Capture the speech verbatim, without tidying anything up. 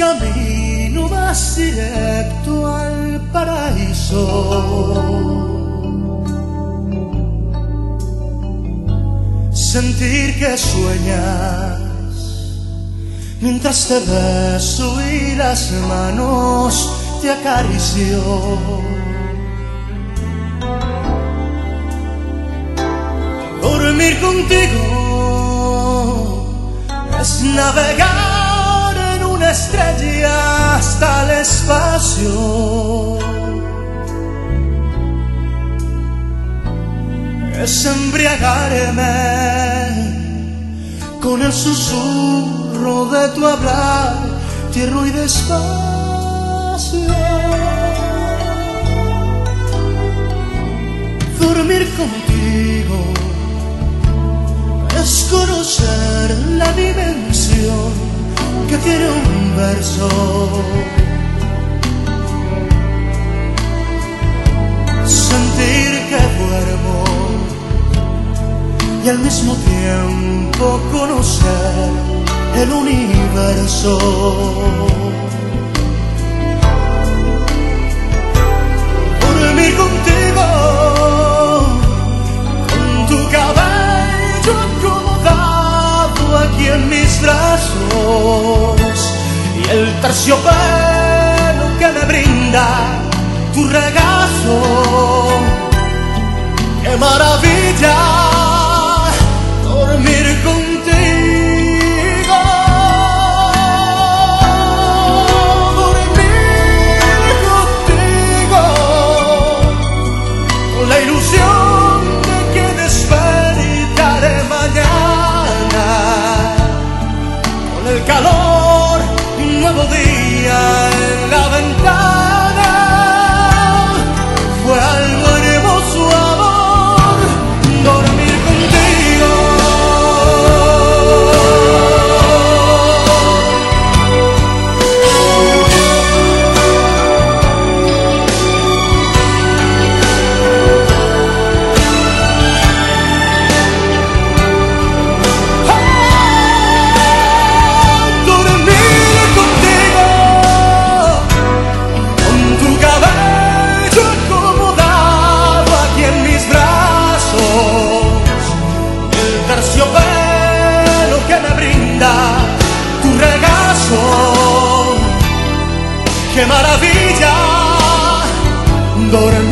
camino más directo al paraíso. Sentir que sueñas mientras te beso y las manos te acaricio. Dormir contigo es navegar en una estrella hasta el espacio. Es embriagarme con el susurro de tu hablar, tierno y despacio. Dormir contigo es conocer la dimensión que tiene un verso. Sentir que duermo y al mismo tiempo conocer el universo. Dormir contigo, con tu cabello acomodado aquí en mis brazos y el terciopelo que me brinda tu regazo. ¡Qué maravilla! Dormir contigo, dormir contigo, con la ilusión de que despertaré mañana, con el calor de un nuevo día en la ventana. Fue algo hermoso, amor, dormir contigo. Terciopelo que me brinda tu regazo. ¡Qué maravilla! Dormir